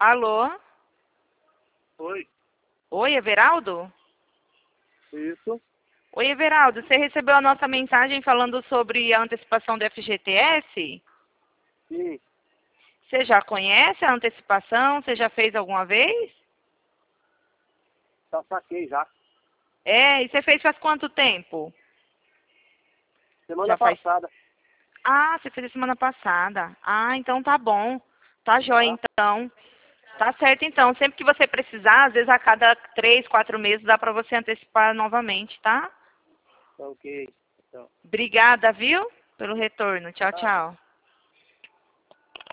Alô? Oi. Oi, Everaldo? Isso. Oi, Everaldo, você recebeu a nossa mensagem falando sobre a antecipação do FGTS? Sim. Você já conhece a antecipação? Você já fez alguma vez? Já saquei já. É, e você fez faz quanto tempo? Semana Já faz... passada. Ah, você fez a semana passada. Ah, então tá bom. Tá jóia, Tá? então. Tá certo, então. Sempre que você precisar, às vezes a cada 3, 4 meses, dá pra você antecipar novamente, tá? Tá ok. Então. Obrigada, viu? Pelo retorno. Tchau, Tá. tchau.